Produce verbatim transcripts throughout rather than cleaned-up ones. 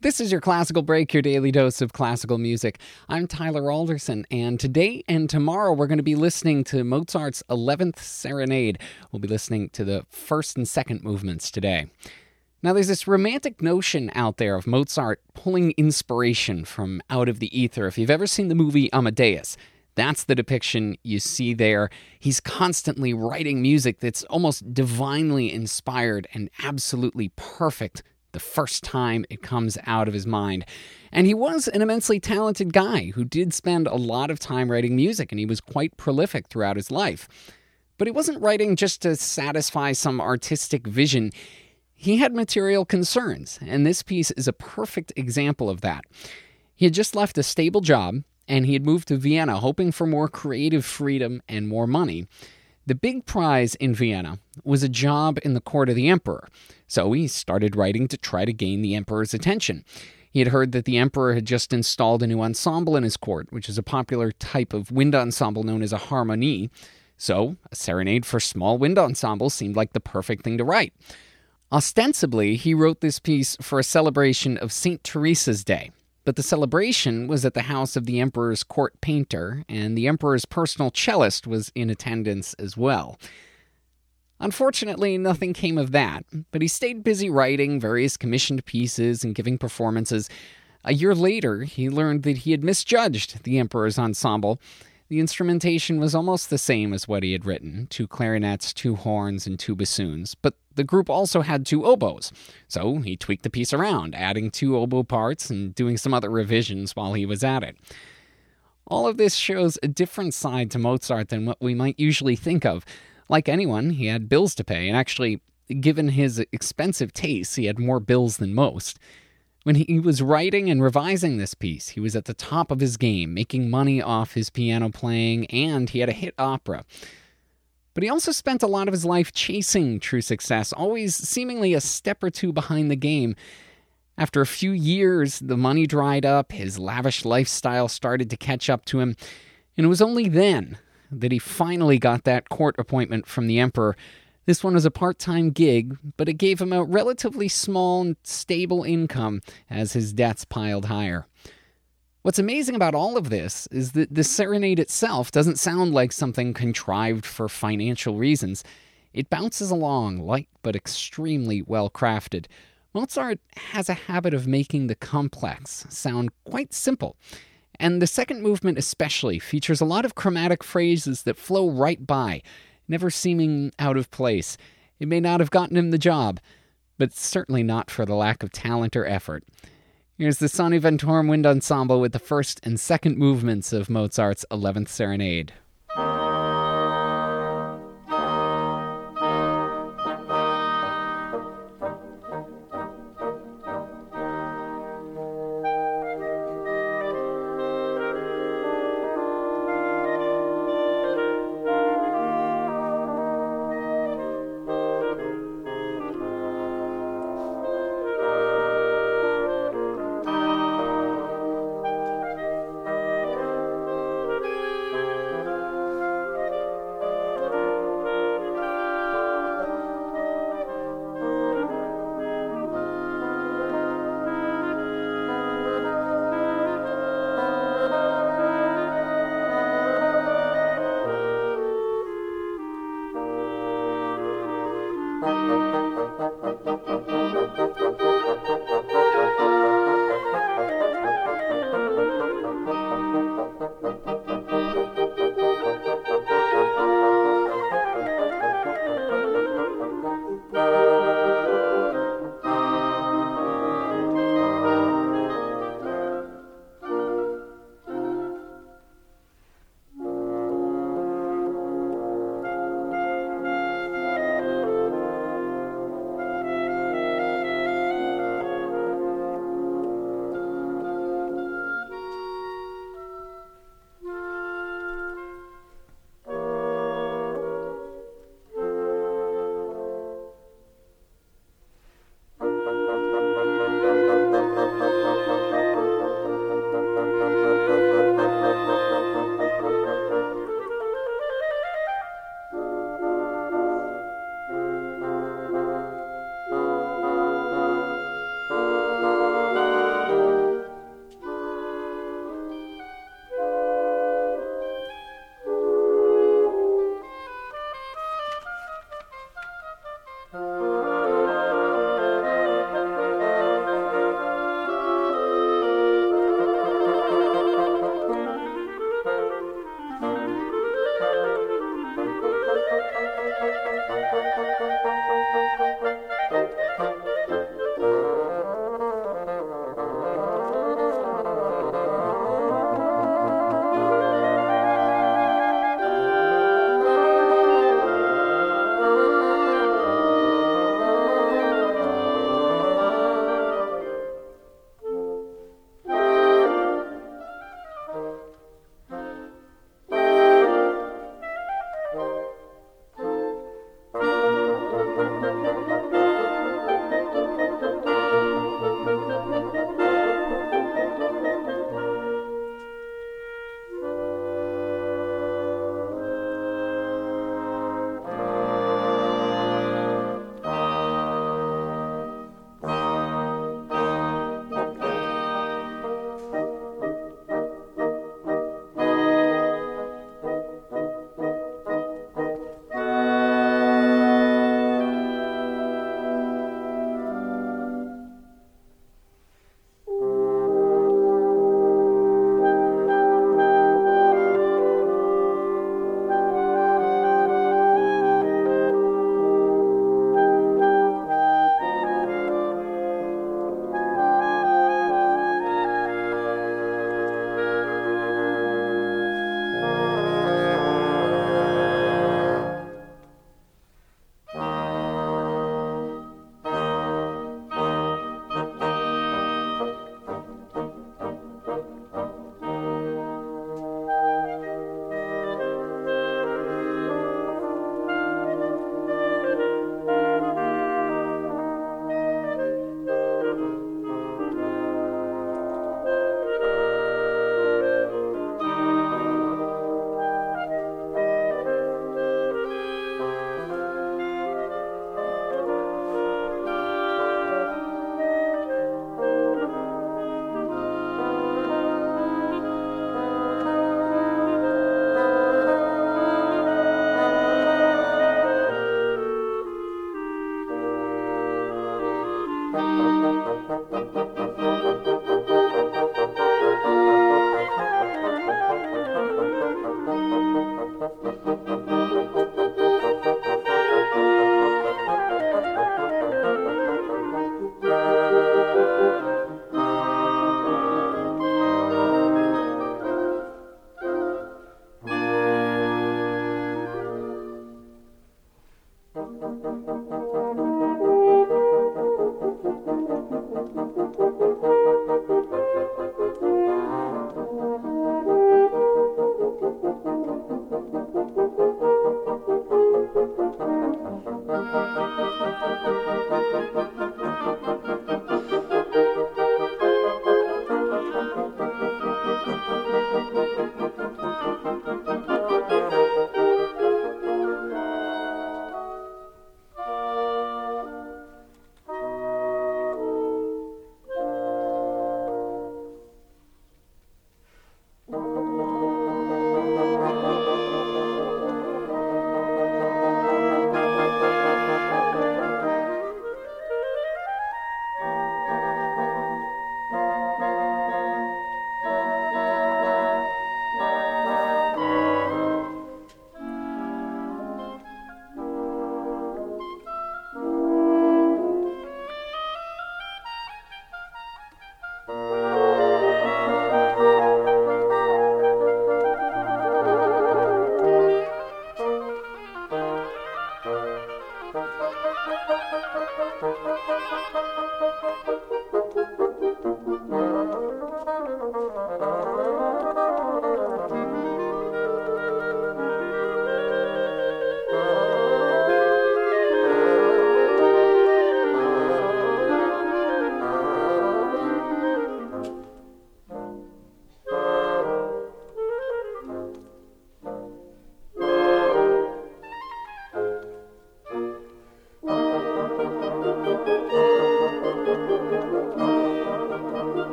This is your Classical Break, your daily dose of classical music. I'm Tyler Alderson, and today and tomorrow we're going to be listening to Mozart's eleventh Serenade. We'll be listening to the first and second movements today. Now, there's this romantic notion out there of Mozart pulling inspiration from out of the ether. If you've ever seen the movie Amadeus, that's the depiction you see there. He's constantly writing music that's almost divinely inspired and absolutely perfect the first time it comes out of his mind. And he was an immensely talented guy who did spend a lot of time writing music, and he was quite prolific throughout his life. But he wasn't writing just to satisfy some artistic vision. He had material concerns, and this piece is a perfect example of that. He had just left a stable job, and he had moved to Vienna hoping for more creative freedom and more money. The big prize in Vienna was a job in the court of the emperor, so he started writing to try to gain the emperor's attention. He had heard that the emperor had just installed a new ensemble in his court, which is a popular type of wind ensemble known as a harmonie, so a serenade for small wind ensembles seemed like the perfect thing to write. Ostensibly, he wrote this piece for a celebration of Saint Teresa's Day, but the celebration was at the house of the emperor's court painter, and the emperor's personal cellist was in attendance as well. Unfortunately, nothing came of that, but he stayed busy writing various commissioned pieces and giving performances. A year later, he learned that he had misjudged the emperor's ensemble. The instrumentation was almost the same as what he had written, two clarinets, two horns, and two bassoons, but the group also had two oboes, so he tweaked the piece around, adding two oboe parts and doing some other revisions while he was at it. All of this shows a different side to Mozart than what we might usually think of. Like anyone, he had bills to pay, and actually, given his expensive tastes, he had more bills than most. When he was writing and revising this piece, he was at the top of his game, making money off his piano playing, and he had a hit opera. But he also spent a lot of his life chasing true success, always seemingly a step or two behind the game. After a few years, the money dried up, his lavish lifestyle started to catch up to him, and it was only then that he finally got that court appointment from the emperor. This one was a part-time gig, but it gave him a relatively small and stable income as his debts piled higher. What's amazing about all of this is that the serenade itself doesn't sound like something contrived for financial reasons. It bounces along, light but extremely well-crafted. Mozart has a habit of making the complex sound quite simple. And the second movement especially features a lot of chromatic phrases that flow right by, never seeming out of place. It may not have gotten him the job, but it's certainly not for the lack of talent or effort. Here's the Soni Ventorum Wind Ensemble with the first and second movements of Mozart's eleventh Serenade.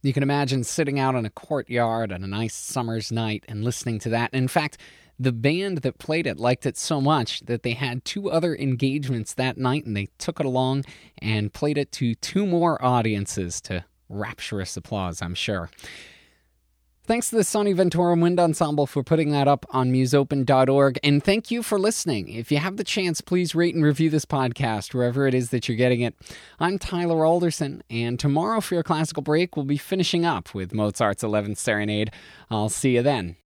You can imagine sitting out in a courtyard on a nice summer's night and listening to that. In fact, the band that played it liked it so much that they had two other engagements that night, and they took it along and played it to two more audiences to rapturous applause, I'm sure. Thanks to the Sonny Ventura Wind Ensemble for putting that up on musopen dot org, and thank you for listening. If you have the chance, please rate and review this podcast wherever it is that you're getting it. I'm Tyler Alderson, and tomorrow for your classical break, we'll be finishing up with Mozart's eleventh Serenade. I'll see you then.